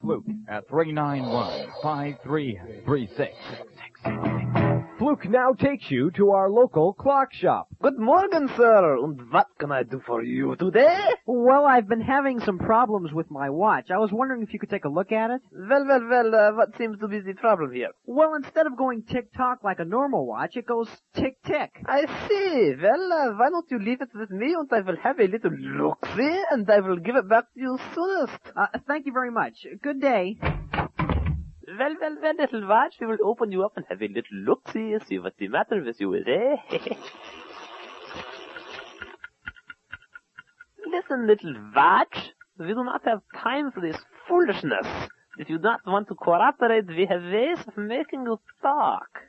Fluke at 391-5336. Fluke now takes you to our local clock shop. Good morning, sir. And what can I do for you today? Well, I've been having some problems with my watch. I was wondering if you could take a look at it. Well, what seems to be the problem here? Well, instead of going tick-tock like a normal watch, it goes tick-tick. I see. Well, why don't you leave it with me and I will have a little look-see and I will give it back to you soonest. Thank you very much. Good day. Well, little watch, we will open you up and have a little look-see, see what's the matter with you, eh? Listen, little watch, we do not have time for this foolishness. If you do not want to cooperate, we have ways of making you talk.